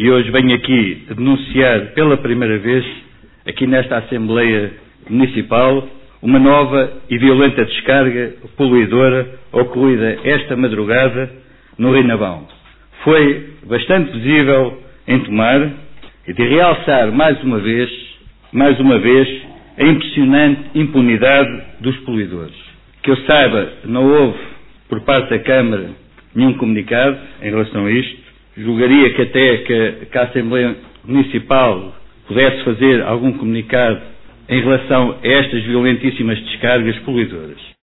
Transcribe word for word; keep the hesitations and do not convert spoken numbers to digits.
e hoje venho aqui denunciar pela primeira vez, aqui nesta Assembleia Municipal, uma nova e violenta descarga poluidora ocorrida esta madrugada no Rio Navão. Foi bastante visível em Tomar e de realçar mais uma vez, mais uma vez, a impressionante impunidade dos poluidores. Que eu saiba, não houve por parte da Câmara nenhum comunicado em relação a isto. Julgaria que até que, que a Assembleia Municipal pudesse fazer algum comunicado em relação a estas violentíssimas descargas poluidoras.